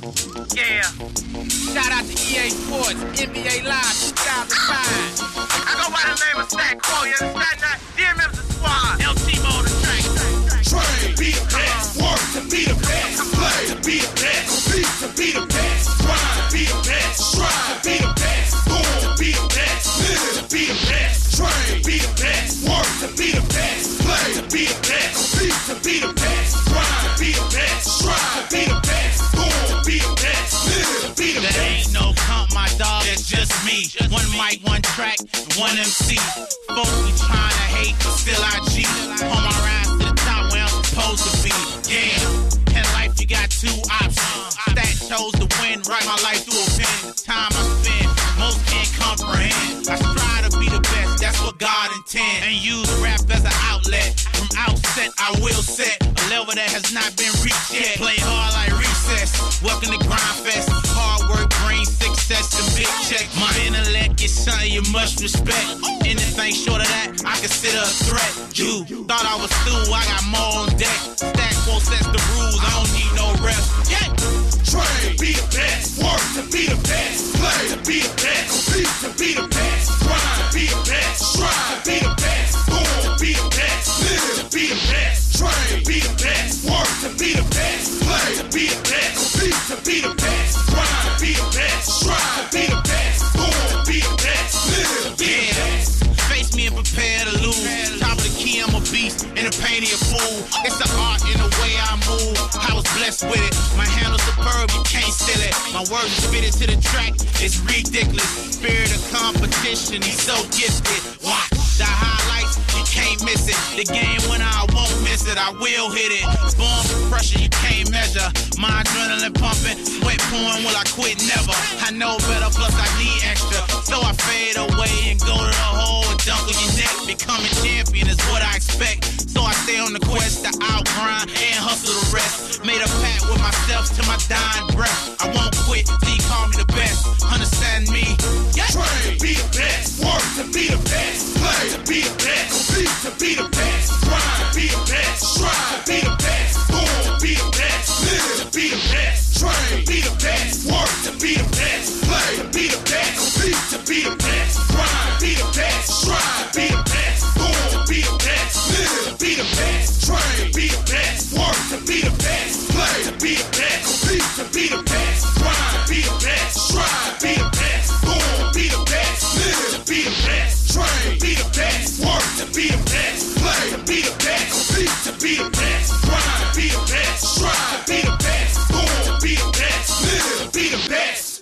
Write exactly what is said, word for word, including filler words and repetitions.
Yeah. Shout out to E A Sports, N B A Live two thousand five. I go by the name of Stack Quo, you understand that? D M M's the squad. L T Mo on the track. Train, be the best. Work to be the best. Play to be the best. Compete to be the best. Grind, be the best. Strive, be the best. Born to be the best. Live to be the best. Train, be the best. Work to be the best. Play to be the best. Compete to be the best. Grind, be the best. Strive, be the best. Born to be the best. Live to be the best. There ain't no comp, my dog, it's just me. One mic, one track, one M C. Folks be trying to hate, but still I G. On my rise to the top where I'm supposed to be. Yeah, in life you got two options. That chose to win, write my life through a pen. The time I spend, most can't comprehend. I strive to be the best, that's what God intend. And use rap as an outlet. From outset, I will set a level that has not been reached yet. Play hard like recess, welcome to Grind Fest. Hard work brings success and big check. My intellect is something you must respect. Anything short of that, I consider a threat. You thought I was through, I got more on deck. Stack Quo sets the rules, I don't need no rest. Yeah. Train, be the best. Work to be the best. Play to be the best. Compete to be the best. Grind, be the best. Strive, be the best. Born to be the best. Live to be the best. Train, be the best. Work to be the best. Play to be the best. Compete to be the best. Grind, be the best. Strive, be the best. Born to be the best. Live to be the best. Face me and prepare to lose. Top of the key, I'm a beast, and a painted a fool. It's the art in the way I move. I was blessed with it. My handle's superb, you can't steal it. My words are fitted to the track, it's ridiculous. Spirit of competition, he's so gifted. Watch the highlights, you can't miss it. The game winner, I won't miss it, I will hit it. Born for pressure, you can't measure. My adrenaline pumping, sweat pouring, will I quit? Never. I know better, plus I need extra. So I fade away and go to the hole and dunk on your neck. Becoming champion is what I expect. So I stay on the quest to outgrind and hustle the rest. Made a pact with myself to my dying breath. I won't quit till you call me the best. Understand me? Yeah. Train, be the best. Work to be the best. Play to be the best. Compete to be the best. Grind, be the best. Strive, be the best. Born to be the best. Live to be the best. Train, be the best. Work to be the best. Play to be the best. Compete to be the best. Grind, be the best. Strive, be the best. Born to be the best. Live to be the best. Train, be the best. Work to be the best. Play to be the best. Compete to be the best. Grind, be the best. Strive, be the best. Born to be the best. Live to be the best. Train, be the best. Work to be the best. Play to be the best. Compete to be the best. Grind, be the best. Strive, be the best. Born to be the best. Live to be the best.